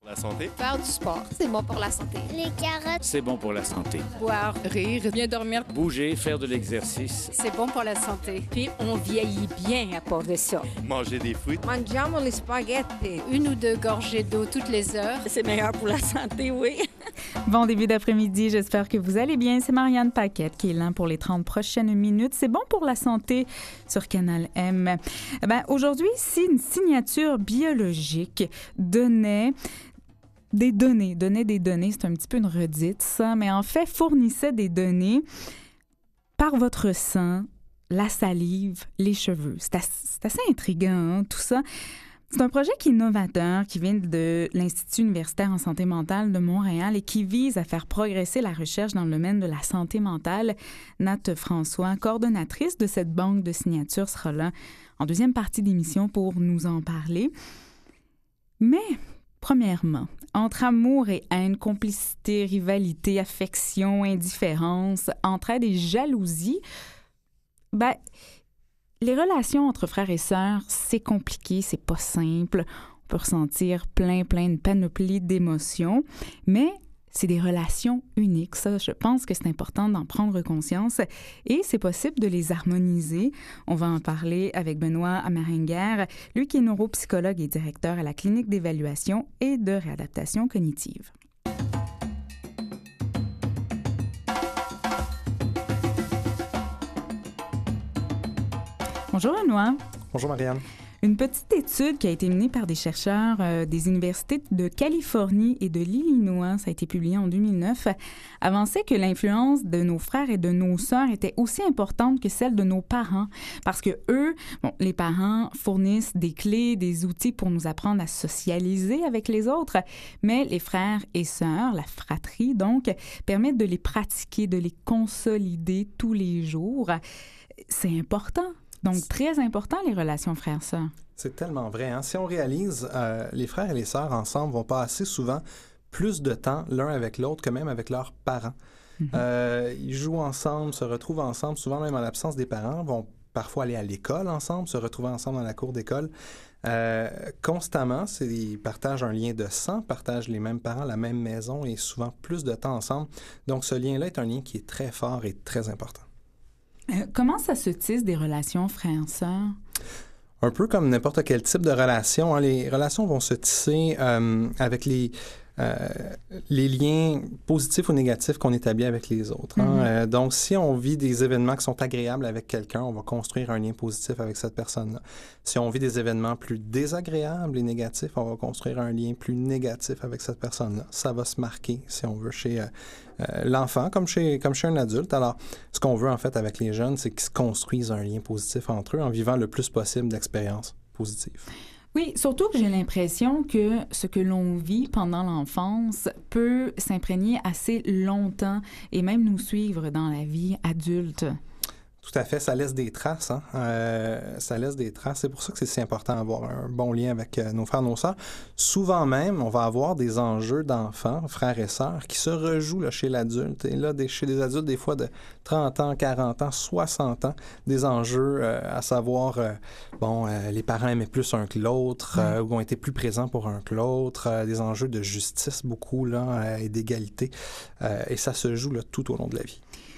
La santé. Faire du sport, c'est bon pour la santé. Les carottes, c'est bon pour la santé. Boire, rire, bien dormir. Bouger, faire de l'exercice. C'est bon pour la santé. Puis on vieillit bien à part de ça. Manger des fruits. Mangiamo les spaghettis. 1 ou 2 gorgées d'eau toutes les heures. C'est meilleur pour la santé, oui. Bon début d'après-midi, j'espère que vous allez bien. C'est Marianne Paquette qui est là pour les 30 prochaines minutes. C'est bon pour la santé sur Canal M. Aujourd'hui, si une signature biologique donnait des données, c'est un petit peu une redite ça, mais en fait fournissait des données par votre sang, la salive, les cheveux. C'est assez intriguant, hein, tout ça. C'est un projet qui est novateur, qui vient de l'Institut universitaire en santé mentale de Montréal et qui vise à faire progresser la recherche dans le domaine de la santé mentale. Nat François, coordonnatrice de cette banque de signatures, sera là en deuxième partie d'émission pour nous en parler. Mais, premièrement, entre amour et haine, complicité, rivalité, affection, indifférence, entraide et jalousie, les relations entre frères et sœurs, c'est compliqué, c'est pas simple. On peut ressentir plein de panoplie d'émotions, mais c'est des relations uniques. Ça, je pense que c'est important d'en prendre conscience et c'est possible de les harmoniser. On va en parler avec Benoît Amaringuer, lui qui est neuropsychologue et directeur à la clinique d'évaluation et de réadaptation cognitive. Bonjour Benoît. Bonjour Marianne. Une petite étude qui a été menée par des chercheurs des universités de Californie et de l'Illinois, ça a été publié en 2009, avançait que l'influence de nos frères et de nos sœurs était aussi importante que celle de nos parents. Parce que eux, les parents fournissent des clés, des outils pour nous apprendre à socialiser avec les autres, mais les frères et sœurs, la fratrie donc, permettent de les pratiquer, de les consolider tous les jours. C'est important. Donc, très important, les relations frères-sœurs. C'est tellement vrai. Hein? Si on réalise, les frères et les sœurs ensemble vont passer souvent plus de temps l'un avec l'autre que même avec leurs parents. Mm-hmm. Ils jouent ensemble, se retrouvent ensemble, souvent même en l'absence des parents, vont parfois aller à l'école ensemble, se retrouver ensemble dans la cour d'école. Constamment, ils partagent un lien de sang, partagent les mêmes parents, la même maison et souvent plus de temps ensemble. Donc, ce lien-là est un lien qui est très fort et très important. Comment ça se tisse des relations frères-sœurs? Un peu comme n'importe quel type de relation. Hein. Les relations vont se tisser avec les liens positifs ou négatifs qu'on établit avec les autres. Hein. Donc, si on vit des événements qui sont agréables avec quelqu'un, on va construire un lien positif avec cette personne-là. Si on vit des événements plus désagréables et négatifs, on va construire un lien plus négatif avec cette personne-là. Ça va se marquer, si on veut, chez l'enfant comme chez un adulte. Alors, ce qu'on veut en fait avec les jeunes, c'est qu'ils se construisent un lien positif entre eux en vivant le plus possible d'expériences positives. Oui, surtout que j'ai l'impression que ce que l'on vit pendant l'enfance peut s'imprégner assez longtemps et même nous suivre dans la vie adulte. Tout à fait, ça laisse des traces. Hein? Ça laisse des traces. C'est pour ça que c'est si important d'avoir un bon lien avec nos frères, nos sœurs. Souvent même, on va avoir des enjeux d'enfants, frères et sœurs, qui se rejouent là, chez l'adulte. Et là, chez des adultes, des fois de 30 ans, 40 ans, 60 ans, des enjeux à savoir, les parents aimaient plus un que l'autre, ou ont été plus présents pour un que l'autre, des enjeux de justice beaucoup là, et d'égalité. Et ça se joue là, tout au long de la vie.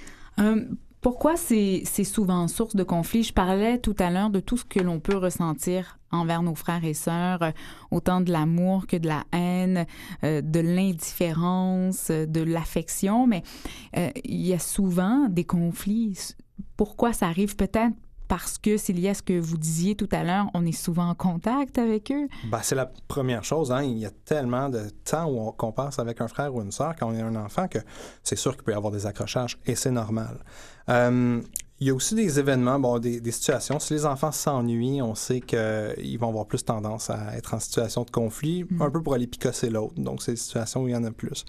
Pourquoi c'est souvent source de conflit? Je parlais tout à l'heure de tout ce que l'on peut ressentir envers nos frères et sœurs, autant de l'amour que de la haine, de l'indifférence, de l'affection, mais il y a souvent des conflits. Pourquoi ça arrive? Peut-être parce que c'est lié à ce que vous disiez tout à l'heure, on est souvent en contact avec eux. C'est la première chose. Hein? Il y a tellement de temps qu'on passe avec un frère ou une sœur quand on est un enfant que c'est sûr qu'il peut y avoir des accrochages et c'est normal. Il y a aussi des événements, des situations. Si les enfants s'ennuient, on sait qu'ils vont avoir plus tendance à être en situation de conflit, un peu pour aller picosser l'autre. Donc, c'est des situations où il y en a plus.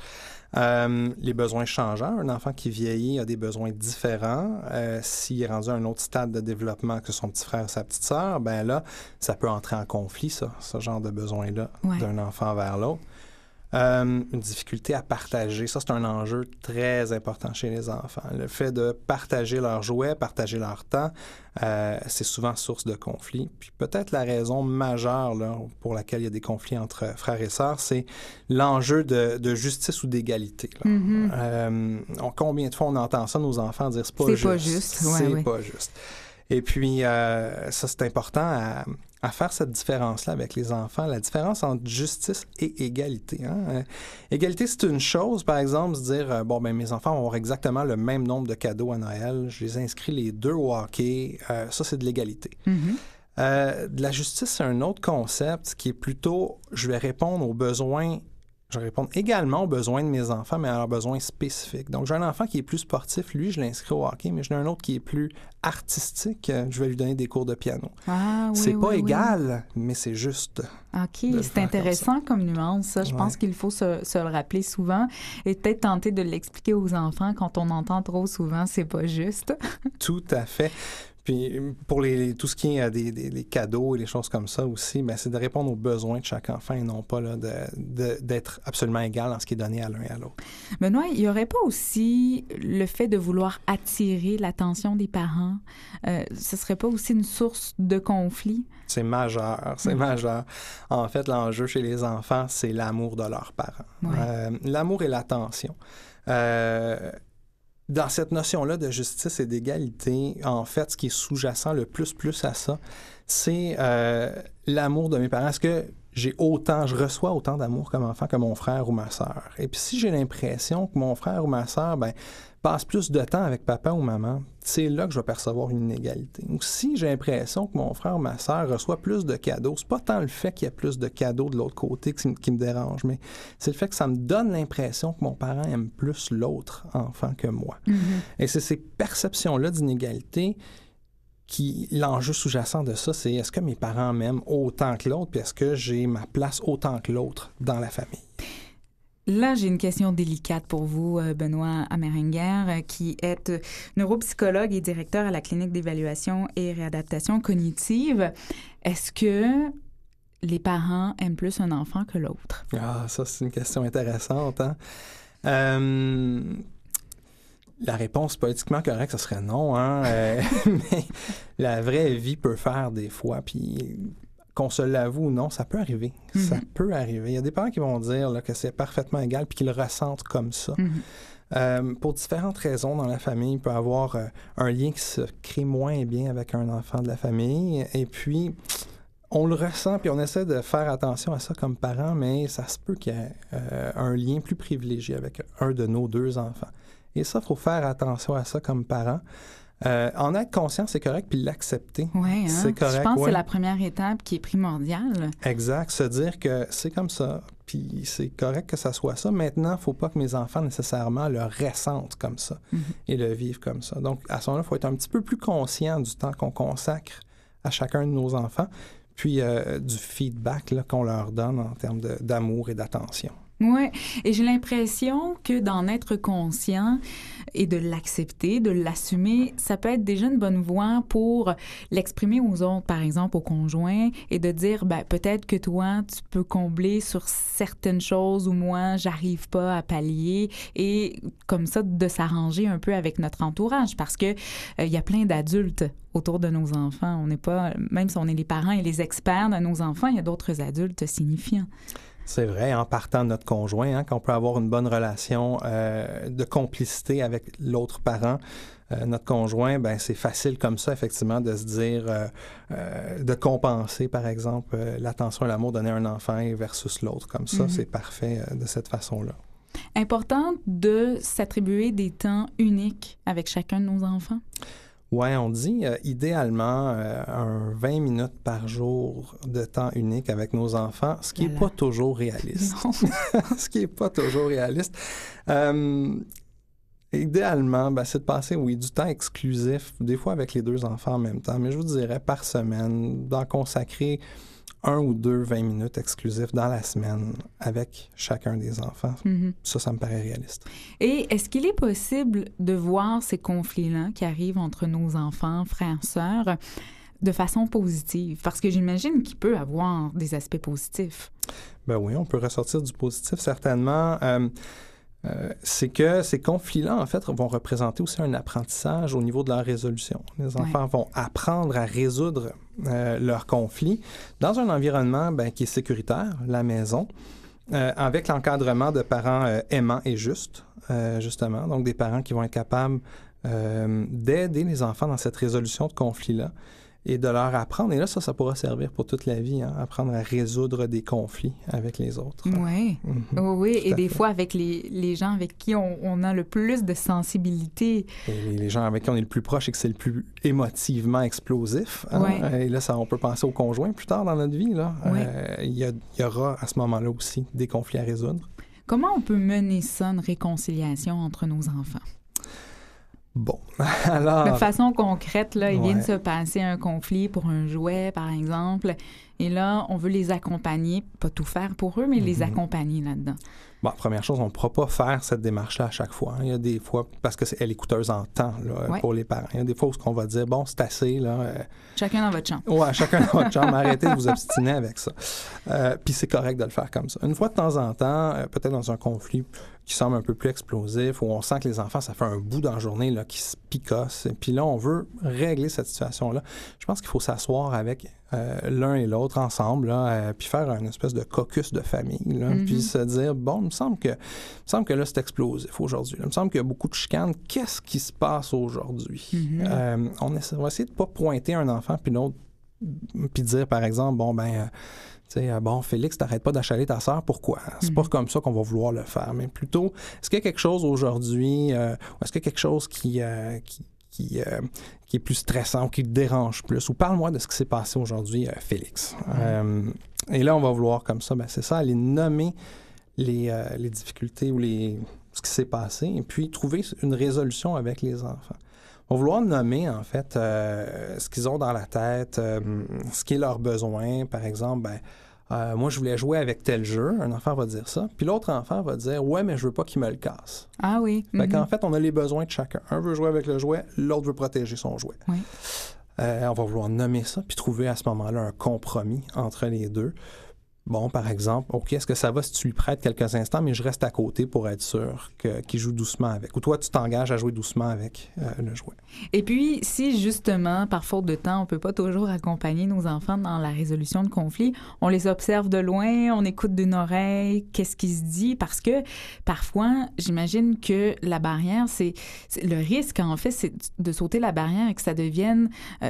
Les besoins changeants. Un enfant qui vieillit a des besoins différents. S'il est rendu à un autre stade de développement que son petit frère ou sa petite sœur, là, ça peut entrer en conflit, ce genre de besoin-là, d'un enfant vers l'autre. Une difficulté à partager, ça, c'est un enjeu très important chez les enfants. Le fait de partager leurs jouets, partager leur temps, c'est souvent source de conflits. Puis peut-être la raison majeure là, pour laquelle il y a des conflits entre frères et sœurs, c'est l'enjeu de justice ou d'égalité. Combien de fois on entend ça, nos enfants dire « c'est pas juste ». C'est pas juste. Et puis, ça, c'est important à faire cette différence-là avec les enfants, la différence entre justice et égalité. Égalité, c'est une chose, par exemple, se dire, mes enfants vont avoir exactement le même nombre de cadeaux à Noël, je les inscris les deux au hockey, ça, c'est de l'égalité. De la justice, c'est un autre concept qui est plutôt, je vais répondre aux besoins. Je vais répondre également aux besoins de mes enfants, mais à leurs besoins spécifiques. Donc, j'ai un enfant qui est plus sportif, lui, je l'inscris au hockey, mais j'en ai un autre qui est plus artistique, je vais lui donner des cours de piano. C'est pas égal, mais c'est juste. OK, c'est intéressant comme nuance, ça. Je pense qu'il faut se le rappeler souvent et peut-être tenter de l'expliquer aux enfants quand on entend trop souvent « c'est pas juste ». Tout à fait. Puis pour tout ce qui est des cadeaux et des choses comme ça aussi, c'est de répondre aux besoins de chaque enfant et non pas là, d'être absolument égal dans ce qui est donné à l'un et à l'autre. Benoît, il n'y aurait pas aussi le fait de vouloir attirer l'attention des parents? Ce serait pas aussi une source de conflit? C'est majeur. En fait, l'enjeu chez les enfants, c'est l'amour de leurs parents. L'amour et l'attention. Dans cette notion-là de justice et d'égalité, en fait, ce qui est sous-jacent le plus à ça, c'est l'amour de mes parents. Est-ce que je reçois autant d'amour comme enfant que mon frère ou ma sœur? Et puis si j'ai l'impression que mon frère ou ma sœur passe plus de temps avec papa ou maman, c'est là que je vais percevoir une inégalité. Ou si j'ai l'impression que mon frère ou ma sœur reçoit plus de cadeaux, c'est pas tant le fait qu'il y a plus de cadeaux de l'autre côté qui me dérange, mais c'est le fait que ça me donne l'impression que mon parent aime plus l'autre enfant que moi. Et c'est ces perceptions-là d'inégalité l'enjeu sous-jacent de ça, c'est est-ce que mes parents m'aiment autant que l'autre, puis est-ce que j'ai ma place autant que l'autre dans la famille? Là, j'ai une question délicate pour vous, Benoît Amerenger, qui est neuropsychologue et directeur à la clinique d'évaluation et réadaptation cognitive. Est-ce que les parents aiment plus un enfant que l'autre? Ah, ça, c'est une question intéressante, hein? La réponse politiquement correcte, ce serait non, hein? Mais la vraie vie peut faire des fois, puis qu'on se l'avoue ou non, ça peut arriver. Ça peut arriver. Il y a des parents qui vont dire là, que c'est parfaitement égal puis qu'ils le ressentent comme ça. Pour différentes raisons dans la famille, il peut y avoir un lien qui se crée moins bien avec un enfant de la famille. Et puis, on le ressent puis on essaie de faire attention à ça comme parents, mais ça se peut qu'il y ait un lien plus privilégié avec un de nos deux enfants. Et ça, il faut faire attention à ça comme parents. En être conscient, c'est correct, puis l'accepter, c'est correct. Je pense que c'est la première étape qui est primordiale. Exact, se dire que c'est comme ça, puis c'est correct que ça soit ça. Maintenant, il ne faut pas que mes enfants nécessairement le ressentent comme ça et le vivent comme ça. Donc, à ce moment-là, il faut être un petit peu plus conscient du temps qu'on consacre à chacun de nos enfants, puis du feedback là, qu'on leur donne en termes d'amour et d'attention. Oui, et j'ai l'impression que d'en être conscient et de l'accepter, de l'assumer, ça peut être déjà une bonne voie pour l'exprimer aux autres, par exemple au conjoint, et de dire, peut-être que toi, tu peux combler sur certaines choses où moi, j'arrive pas à pallier, et comme ça, de s'arranger un peu avec notre entourage, parce que il y a plein d'adultes autour de nos enfants. On n'est pas, même si on est les parents et les experts de nos enfants, il y a d'autres adultes signifiants. C'est vrai, en partant de notre conjoint, qu'on peut avoir une bonne relation de complicité avec l'autre parent. Notre conjoint, c'est facile comme ça, effectivement, de se dire, de compenser, par exemple, l'attention et l'amour donné à un enfant versus l'autre. Comme ça, c'est parfait de cette façon-là. Important de s'attribuer des temps uniques avec chacun de nos enfants? Oui, on dit idéalement un 20 minutes par jour de temps unique avec nos enfants, ce qui n'est pas toujours réaliste. Ce qui n'est pas toujours réaliste. Idéalement, c'est de passer, du temps exclusif, des fois avec les deux enfants en même temps, mais je vous dirais par semaine, d'en consacrer 1 ou 2 20 minutes exclusifs dans la semaine avec chacun des enfants. Ça me paraît réaliste. Et est-ce qu'il est possible de voir ces conflits-là qui arrivent entre nos enfants, frères, sœurs, de façon positive? Parce que j'imagine qu'il peut avoir des aspects positifs. Ben oui, on peut ressortir du positif, certainement. C'est que ces conflits-là, en fait, vont représenter aussi un apprentissage au niveau de leur résolution. Les enfants vont apprendre à résoudre leurs conflits dans un environnement qui est sécuritaire, la maison, avec l'encadrement de parents aimants et justes, justement. Donc, des parents qui vont être capables d'aider les enfants dans cette résolution de conflits-là et de leur apprendre. Et là, ça pourra servir pour toute la vie, apprendre à résoudre des conflits avec les autres. Oui, oui. Et des fois, avec les gens avec qui on a le plus de sensibilité. Et les gens avec qui on est le plus proche et que c'est le plus émotivement explosif. Et là, on peut penser au conjoint plus tard dans notre vie. Il y aura à ce moment-là aussi des conflits à résoudre. Comment on peut mener ça, une réconciliation entre nos enfants? Bon, alors... De façon concrète, là, il vient de se passer un conflit pour un jouet, par exemple, et là, on veut les accompagner, pas tout faire pour eux, mais les accompagner là-dedans. Bon, première chose, on ne pourra pas faire cette démarche-là à chaque fois. Il y a des fois, parce qu'elle est coûteuse en temps pour les parents. Il y a des fois où on va dire, bon, c'est assez, là... Chacun dans votre chambre. Oui, chacun dans votre chambre. Arrêtez de vous obstiner avec ça. Puis c'est correct de le faire comme ça. Une fois de temps en temps, peut-être dans un conflit qui semble un peu plus explosif, où on sent que les enfants, ça fait un bout dans la journée là, qui se picossent. Puis là, on veut régler cette situation-là. Je pense qu'il faut s'asseoir avec l'un et l'autre ensemble, là, puis faire une espèce de caucus de famille, là, puis se dire, bon, il me semble que là, c'est explosif aujourd'hui. Il me semble qu'il y a beaucoup de chicanes. Qu'est-ce qui se passe aujourd'hui? On va essayer de ne pas pointer un enfant puis l'autre, puis dire, par exemple, bon, Félix, t'arrêtes pas d'achaler ta sœur, pourquoi? C'est pas comme ça qu'on va vouloir le faire, mais plutôt, est-ce qu'il y a quelque chose aujourd'hui, ou est-ce qu'il y a quelque chose qui est plus stressant ou qui te dérange plus? Ou parle-moi de ce qui s'est passé aujourd'hui, Félix. Et là, on va vouloir comme ça, c'est ça, aller nommer les difficultés ou ce qui s'est passé, et puis trouver une résolution avec les enfants. On va vouloir nommer, en fait, ce qu'ils ont dans la tête, ce qui est leur besoin. Par exemple, moi, je voulais jouer avec tel jeu. Un enfant va dire ça. Puis l'autre enfant va dire, ouais, mais je veux pas qu'il me le casse. Ah oui. Fait qu'en fait, on a les besoins de chacun. Un veut jouer avec le jouet, l'autre veut protéger son jouet. Oui. On va vouloir nommer ça, puis trouver à ce moment-là un compromis entre les deux. Bon, par exemple, OK, est-ce que ça va si tu lui prêtes quelques instants, mais je reste à côté pour être sûr qu'il joue doucement avec? Ou toi, tu t'engages à jouer doucement avec le jouet. Et puis, si justement, par faute de temps, on ne peut pas toujours accompagner nos enfants dans la résolution de conflits, on les observe de loin, on écoute d'une oreille, qu'est-ce qui se dit? Parce que parfois, j'imagine que la barrière, c'est le risque, en fait, c'est de sauter la barrière et que ça devienne,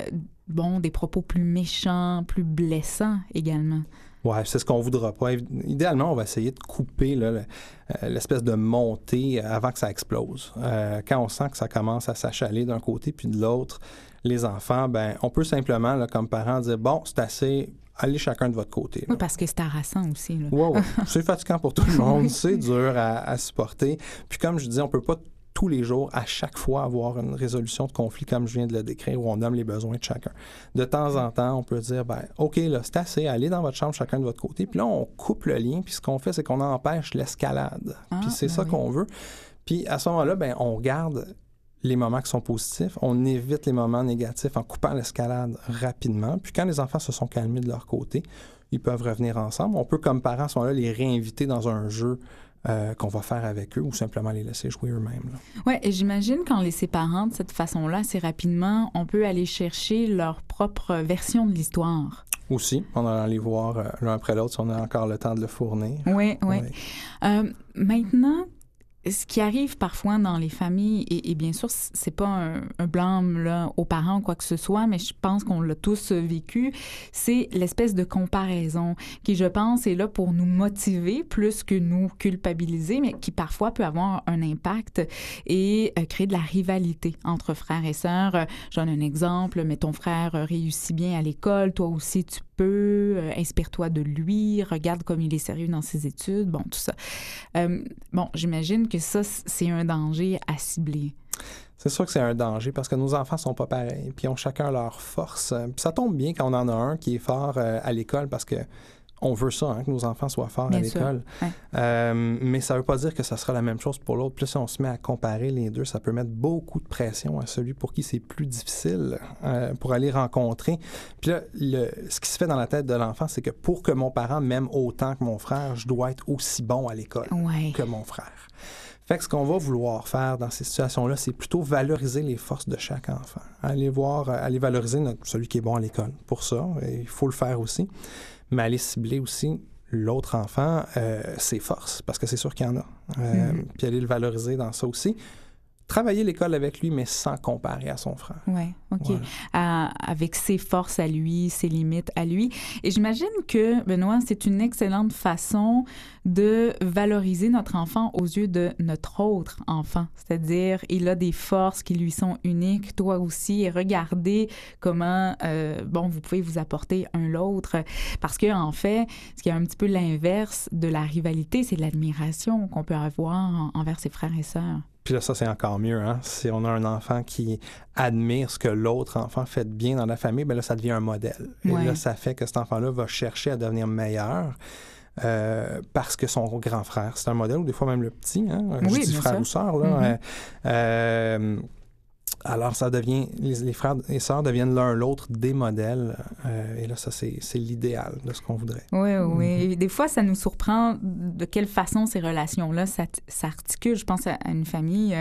des propos plus méchants, plus blessants également. Oui, c'est ce qu'on ne voudra pas. Idéalement, on va essayer de couper l'espèce de montée avant que ça explose. Quand on sent que ça commence à s'achaler d'un côté puis de l'autre, les enfants, on peut simplement, là, comme parents, dire « Bon, c'est assez, allez chacun de votre côté. » Oui, parce que c'est harassant aussi. Oui, c'est fatigant pour tout le monde, c'est dur à supporter. Puis comme je dis, on ne peut pas tous les jours, à chaque fois, avoir une résolution de conflit comme je viens de le décrire, où on nomme les besoins de chacun. De temps en temps, on peut dire, OK, là, c'est assez, allez dans votre chambre chacun de votre côté. Puis là, on coupe le lien, puis ce qu'on fait, c'est qu'on empêche l'escalade. Puis c'est ça qu'on veut. Puis à ce moment-là, on garde les moments qui sont positifs, on évite les moments négatifs en coupant l'escalade rapidement. Puis quand les enfants se sont calmés de leur côté, ils peuvent revenir ensemble. On peut, comme parents, à ce moment-là, les réinviter dans un jeu qu'on va faire avec eux ou simplement les laisser jouer eux-mêmes. Oui, et j'imagine qu'en les séparant de cette façon-là, assez rapidement, on peut aller chercher leur propre version de l'histoire. Aussi, on va aller voir l'un après l'autre si on a encore le temps de le fournir. Oui. Maintenant, ce qui arrive parfois dans les familles, et bien sûr, c'est pas un blâme là, aux parents ou quoi que ce soit, mais je pense qu'on l'a tous vécu, c'est l'espèce de comparaison qui, je pense, est là pour nous motiver plus que nous culpabiliser, mais qui parfois peut avoir un impact et créer de la rivalité entre frères et sœurs. Je donne un exemple, mais ton frère réussit bien à l'école, toi aussi tu peux, inspire-toi de lui, regarde comme il est sérieux dans ses études, bon, tout ça. J'imagine que ça, c'est un danger à cibler. C'est sûr que c'est un danger parce que nos enfants sont pas pareils, puis ils ont chacun leur force. Puis ça tombe bien quand on en a un qui est fort à l'école parce que on veut ça, hein, que nos enfants soient forts Bien à l'école. Ouais. Mais ça ne veut pas dire que ça sera la même chose pour l'autre. Plus si on se met à comparer les deux, ça peut mettre beaucoup de pression à celui pour qui c'est plus difficile pour aller rencontrer. Puis là, ce qui se fait dans la tête de l'enfant, c'est que pour que mon parent m'aime autant que mon frère, je dois être aussi bon à l'école que mon frère. Fait que ce qu'on va vouloir faire dans ces situations-là, c'est plutôt valoriser les forces de chaque enfant. Aller valoriser celui qui est bon à l'école. Pour ça, il faut le faire aussi. Mais aller cibler aussi l'autre enfant, ses forces, parce que c'est sûr qu'il y en a. Puis aller le valoriser dans ça aussi. Travailler l'école avec lui, mais sans comparer à son frère. Oui, OK. Voilà. Avec ses forces à lui, ses limites à lui. Et j'imagine que, Benoît, c'est une excellente façon de valoriser notre enfant aux yeux de notre autre enfant. C'est-à-dire, il a des forces qui lui sont uniques, toi aussi, et regardez comment, vous pouvez vous apporter un l'autre. Parce que, en fait, ce qui est un petit peu l'inverse de la rivalité, c'est l'admiration qu'on peut avoir envers ses frères et sœurs. Puis là, ça, c'est encore mieux. Hein? Si on a un enfant qui admire ce que l'autre enfant fait de bien dans la famille, bien là, ça devient un modèle. Et là, ça fait que cet enfant-là va chercher à devenir meilleur parce que son grand frère, c'est un modèle, ou des fois même le petit, hein? Je dis frère ou sœur, là. Alors, ça devient, les frères et sœurs deviennent l'un l'autre des modèles. Et là, ça, c'est l'idéal de ce qu'on voudrait. Oui. Et des fois, ça nous surprend de quelle façon ces relations-là s'articulent. Je pense à une famille...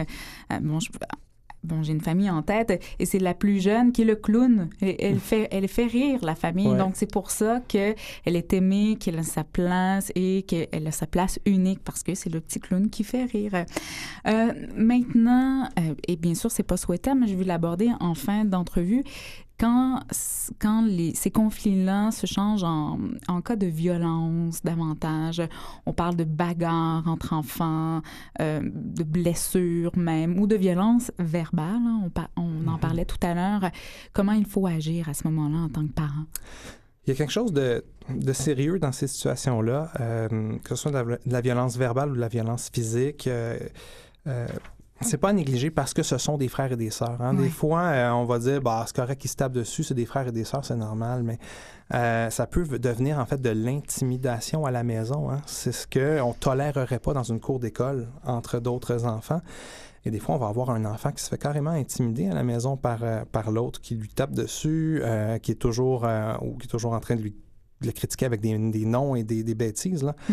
j'ai une famille en tête, et c'est la plus jeune qui est le clown. Elle fait rire la famille. Ouais. Donc, c'est pour ça qu'elle est aimée, qu'elle a sa place et qu'elle a sa place unique, parce que c'est le petit clown qui fait rire. Maintenant, et bien sûr, c'est pas souhaitable, mais je vais l'aborder en fin d'entrevue. Quand ces conflits-là se changent en cas de violence davantage, on parle de bagarres entre enfants, de blessures même, ou de violence verbale, hein, on en parlait tout à l'heure. Comment il faut agir à ce moment-là en tant que parent? Il y a quelque chose de sérieux dans ces situations-là, que ce soit de la violence verbale ou de la violence physique. C'est pas à négliger parce que ce sont des frères et des sœurs. Hein. Des fois, on va dire, c'est correct qu'ils se tapent dessus, c'est des frères et des sœurs, c'est normal, mais ça peut devenir en fait de l'intimidation à la maison. Hein. C'est ce qu'on tolérerait pas dans une cour d'école entre d'autres enfants. Et des fois, on va avoir un enfant qui se fait carrément intimider à la maison par l'autre, qui lui tape dessus, qui est toujours en train de le critiquer avec des noms et des bêtises, là.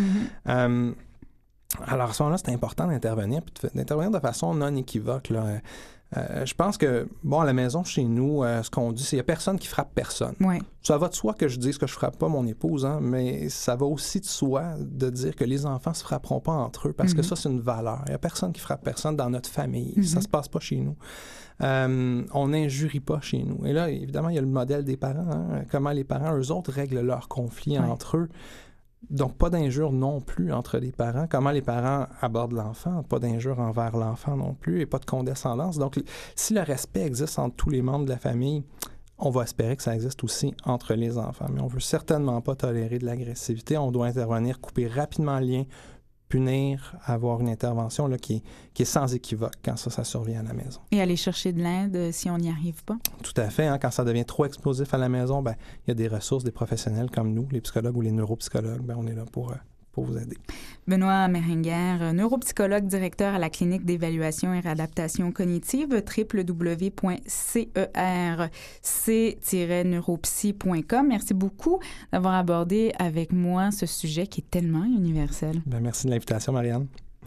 Alors, à ce moment-là, c'est important d'intervenir, puis d'intervenir de façon non équivoque, là. Je pense que, à la maison, chez nous, ce qu'on dit, c'est qu'il n'y a personne qui frappe personne. Ouais. Ça va de soi que je dise que je ne frappe pas mon épouse, hein, mais ça va aussi de soi de dire que les enfants ne se frapperont pas entre eux, parce que ça, c'est une valeur. Il n'y a personne qui frappe personne dans notre famille. Ça ne se passe pas chez nous. On n'injurie pas chez nous. Et là, évidemment, il y a le modèle des parents. Hein, comment les parents, eux autres, règlent leurs conflits entre eux. Donc, pas d'injure non plus entre les parents. Comment les parents abordent l'enfant, pas d'injure envers l'enfant non plus, et pas de condescendance. Donc, si le respect existe entre tous les membres de la famille, on va espérer que ça existe aussi entre les enfants. Mais on ne veut certainement pas tolérer de l'agressivité. On doit intervenir, couper rapidement le lien, punir, avoir une intervention là, qui est sans équivoque quand ça survient à la maison. Et aller chercher de l'aide si on n'y arrive pas? Tout à fait. Hein, quand ça devient trop explosif à la maison, il y a des ressources, des professionnels comme nous, les psychologues ou les neuropsychologues. On est là pour vous aider. Benoît Méringer, neuropsychologue, directeur à la clinique d'évaluation et réadaptation cognitive, www.cerc-neuropsy.com. Merci beaucoup d'avoir abordé avec moi ce sujet qui est tellement universel. Merci de l'invitation, Marianne.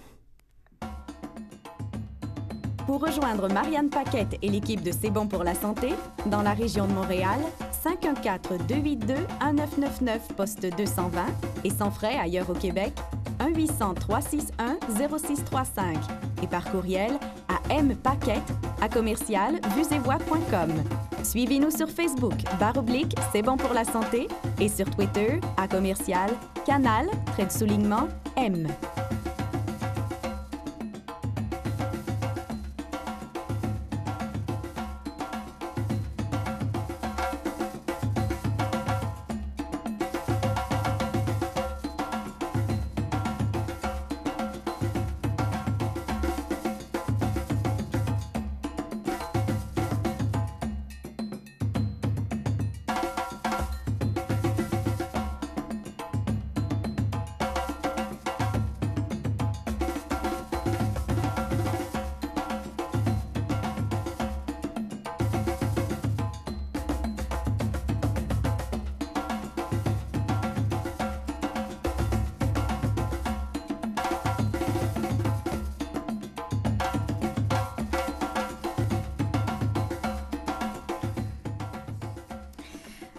Pour rejoindre Marianne Paquette et l'équipe de C'est bon pour la santé, dans la région de Montréal, 514-282-1999, poste 220, et sans frais ailleurs au Québec, 1-800-361-0635, et par courriel à mpaquette@vuesetvoix.com. Suivez-nous sur Facebook, /C'est bon pour la santé, et sur Twitter, @canal_M.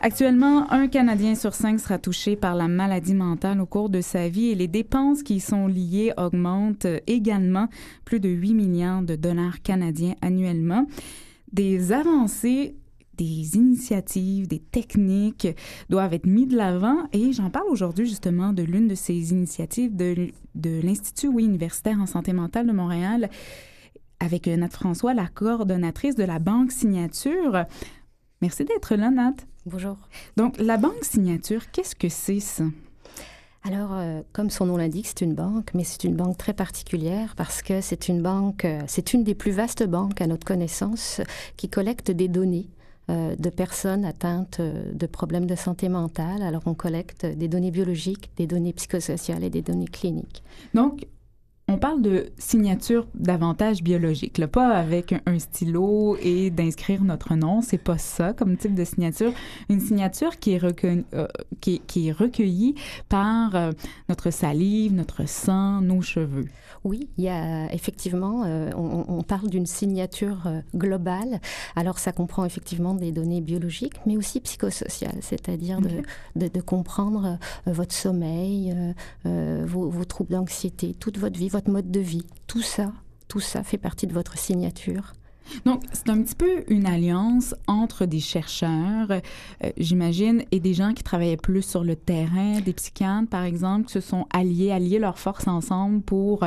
Actuellement, un Canadien sur 5 sera touché par la maladie mentale au cours de sa vie et les dépenses qui y sont liées augmentent également, plus de 8 milliards de dollars canadiens annuellement. Des avancées, des initiatives, des techniques doivent être mises de l'avant et j'en parle aujourd'hui justement de l'une de ces initiatives de l'Institut universitaire en santé mentale de Montréal avec Nat François, la coordonnatrice de la Banque Signature. Merci d'être là, Nat. Bonjour. Donc, la Banque Signature, qu'est-ce que c'est ça? Alors, comme son nom l'indique, c'est une banque, mais c'est une banque très particulière parce que c'est une banque, c'est une des plus vastes banques à notre connaissance qui collecte des données de personnes atteintes de problèmes de santé mentale. Alors, on collecte des données biologiques, des données psychosociales et des données cliniques. Donc, on parle de signature davantage biologique, là, pas avec un stylo et d'inscrire notre nom, c'est pas ça comme type de signature. Une signature qui est, qui est recueillie par notre salive, notre sang, nos cheveux. Oui, il y a effectivement, on parle d'une signature globale. Alors, ça comprend effectivement des données biologiques, mais aussi psychosociales, c'est-à-dire de comprendre votre sommeil, vos troubles d'anxiété, toute votre vie, votre mode de vie. Tout ça fait partie de votre signature. Donc, c'est un petit peu une alliance entre des chercheurs, j'imagine, et des gens qui travaillaient plus sur le terrain, des psychiatres, par exemple, qui se sont alliés leurs forces ensemble pour,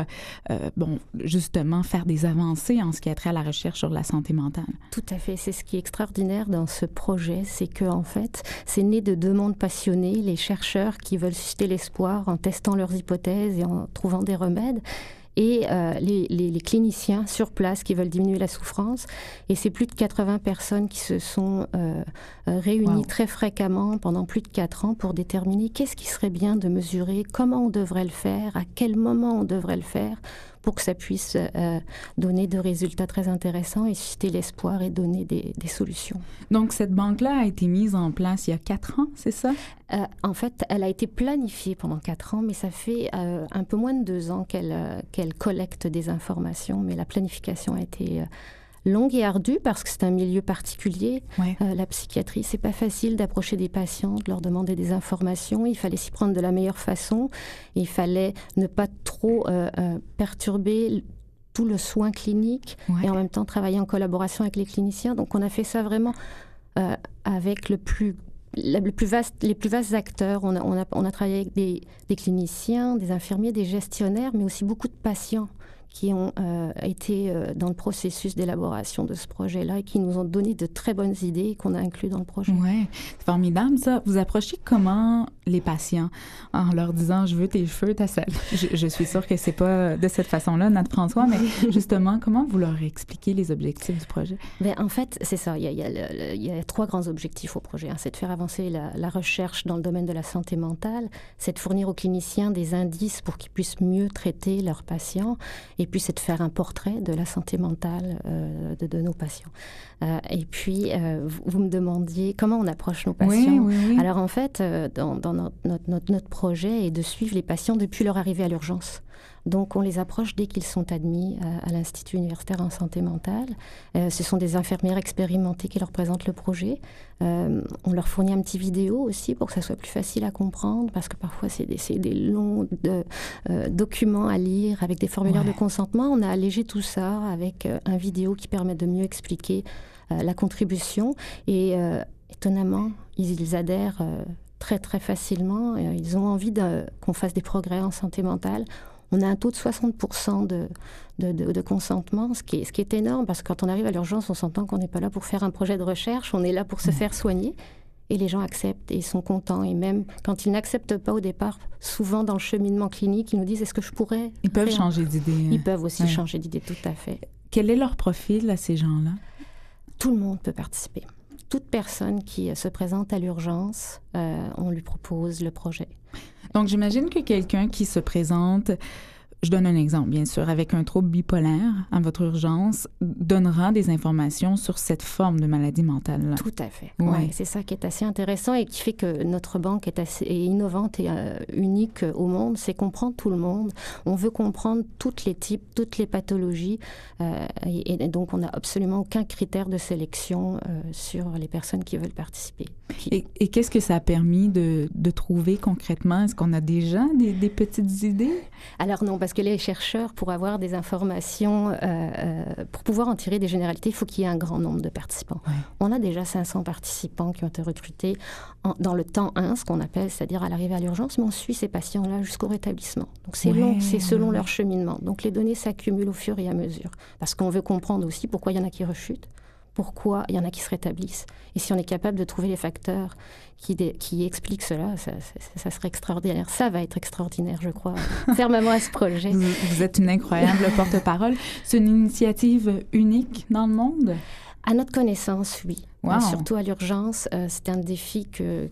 justement, faire des avancées en ce qui a trait à la recherche sur la santé mentale. Tout à fait. C'est ce qui est extraordinaire dans ce projet, c'est que, en fait, c'est né de deux mondes passionnés, les chercheurs qui veulent susciter l'espoir en testant leurs hypothèses et en trouvant des remèdes, et les cliniciens sur place qui veulent diminuer la souffrance. Et c'est plus de 80 personnes qui se sont réunies très fréquemment pendant plus de 4 ans pour déterminer qu'est-ce qui serait bien de mesurer, comment on devrait le faire, à quel moment on devrait le faire, pour que ça puisse donner de résultats très intéressants et susciter l'espoir et donner des solutions. Donc, cette banque-là a été mise en place il y a 4 ans, c'est ça? En fait, elle a été planifiée pendant 4 ans, mais ça fait un peu moins de 2 ans qu'elle collecte des informations. Mais la planification a été longue et ardue parce que c'est un milieu particulier. Ouais. La psychiatrie, c'est pas facile d'approcher des patients, de leur demander des informations. Il fallait s'y prendre de la meilleure façon. Il fallait ne pas trop perturber tout le soin clinique et en même temps travailler en collaboration avec les cliniciens. Donc, on a fait ça vraiment avec les plus vastes acteurs. On a travaillé avec des cliniciens, des infirmiers, des gestionnaires, mais aussi beaucoup de patients qui ont été dans le processus d'élaboration de ce projet-là et qui nous ont donné de très bonnes idées qu'on a inclus dans le projet. Oui, c'est formidable ça. Vous approchez comment les patients en leur disant « je veux tes cheveux, ta selle ». Je suis sûre que c'est pas de cette façon-là, Nat François, mais justement, comment vous leur expliquez les objectifs du projet? Bien, en fait, c'est ça. Il y a 3 grands objectifs au projet. C'est de faire avancer la recherche dans le domaine de la santé mentale, c'est de fournir aux cliniciens des indices pour qu'ils puissent mieux traiter leurs patients, et puis c'est de faire un portrait de la santé mentale de nos patients. Et puis, vous me demandiez comment on approche nos patients. Oui. Alors en fait, dans notre projet est de suivre les patients depuis leur arrivée à l'urgence. Donc, on les approche dès qu'ils sont admis à l'Institut universitaire en santé mentale. Ce sont des infirmières expérimentées qui leur présentent le projet. On leur fournit un petit vidéo aussi pour que ça soit plus facile à comprendre, parce que parfois, c'est des longs documents à lire avec des formulaires de consentement. On a allégé tout ça avec un vidéo qui permet de mieux expliquer la contribution. Et étonnamment, ils adhèrent très, très facilement. Ils ont envie qu'on fasse des progrès en santé mentale. On a un taux de 60% de consentement, ce qui est énorme, parce que quand on arrive à l'urgence, on s'entend qu'on n'est pas là pour faire un projet de recherche, on est là pour se faire soigner. Et les gens acceptent et sont contents. Et même quand ils n'acceptent pas au départ, souvent dans le cheminement clinique, ils nous disent « est-ce que je pourrais ?» Ils peuvent changer d'idée. Ils peuvent aussi changer d'idée, tout à fait. Quel est leur profil à ces gens-là? Tout le monde peut participer. Toute personne qui se présente à l'urgence, on lui propose le projet. Donc, j'imagine que quelqu'un qui se présente je donne un exemple, bien sûr, avec un trouble bipolaire à votre urgence, donnera des informations sur cette forme de maladie mentale. Tout à fait. Ouais. Ouais, c'est ça qui est assez intéressant et qui fait que notre banque est innovante et unique au monde. C'est comprendre tout le monde. On veut comprendre tous les types, toutes les pathologies. Et donc, on n'a absolument aucun critère de sélection sur les personnes qui veulent participer. Et qu'est-ce que ça a permis de trouver concrètement? Est-ce qu'on a déjà des petites idées? Alors non, parce que les chercheurs, pour avoir des informations, pour pouvoir en tirer des généralités, il faut qu'il y ait un grand nombre de participants. Ouais. On a déjà 500 participants qui ont été recrutés dans le temps 1, ce qu'on appelle, c'est-à-dire à l'arrivée à l'urgence, mais on suit ces patients-là jusqu'au rétablissement. Donc c'est long, c'est selon leur cheminement. Donc les données s'accumulent au fur et à mesure, parce qu'on veut comprendre aussi pourquoi il y en a qui rechutent, pourquoi il y en a qui se rétablissent. Et si on est capable de trouver les facteurs qui expliquent cela, ça serait extraordinaire. Ça va être extraordinaire, je crois, fermement à ce projet. Vous êtes une incroyable porte-parole. C'est une initiative unique dans le monde? À notre connaissance, oui. Wow. Surtout à l'urgence, c'est un défi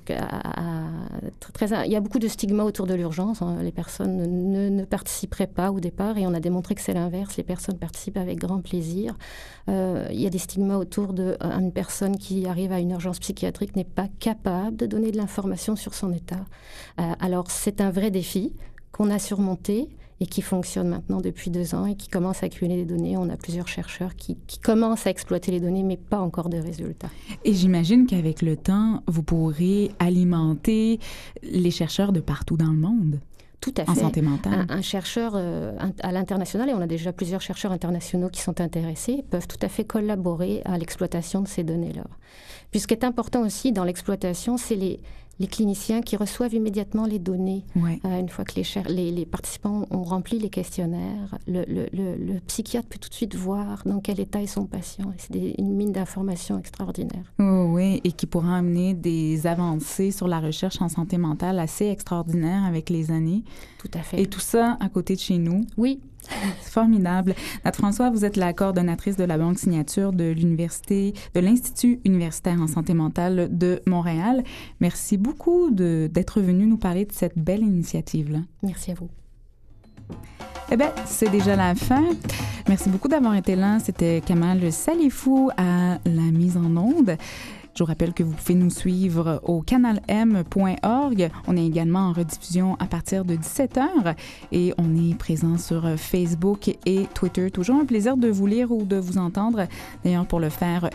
il y a beaucoup de stigmas autour de l'urgence. Hein. Les personnes ne participeraient pas au départ et on a démontré que c'est l'inverse. Les personnes participent avec grand plaisir. Il y a des stigmas autour d'une personne qui arrive à une urgence psychiatrique n'est pas capable de donner de l'information sur son état. Alors, c'est un vrai défi qu'on a surmonté et qui fonctionne maintenant depuis 2 ans et qui commence à accumuler des données. On a plusieurs chercheurs qui commencent à exploiter les données, mais pas encore de résultats. Et j'imagine qu'avec le temps, vous pourrez alimenter les chercheurs de partout dans le monde. Tout à fait. En santé mentale. Un chercheur à l'international, et on a déjà plusieurs chercheurs internationaux qui sont intéressés, peuvent tout à fait collaborer à l'exploitation de ces données-là. Puis ce qui est important aussi dans l'exploitation, c'est les cliniciens qui reçoivent immédiatement les données. Ouais. Une fois que les participants ont rempli les questionnaires, le psychiatre peut tout de suite voir dans quel état est son patient. Et c'est une mine d'informations extraordinaire. Oh, oui, et qui pourra amener des avancées sur la recherche en santé mentale assez extraordinaires avec les années. Tout à fait. Et tout ça à côté de chez nous. Oui. C'est formidable. Nat François, vous êtes la coordonnatrice de la Banque Signature de l'Institut universitaire en santé mentale de Montréal. Merci beaucoup d'être venue nous parler de cette belle initiative-là. Merci à vous. Eh bien, c'est déjà la fin. Merci beaucoup d'avoir été là. C'était Kamal Salifou à la mise en onde. Je vous rappelle que vous pouvez nous suivre au canalm.org. On est également en rediffusion à partir de 17h et on est présent sur Facebook et Twitter. Toujours un plaisir de vous lire ou de vous entendre. D'ailleurs, pour le faire,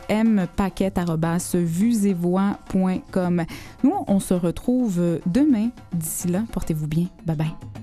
mpaquette@vuesetvoix.com. Nous, on se retrouve demain. D'ici là, portez-vous bien. Bye bye.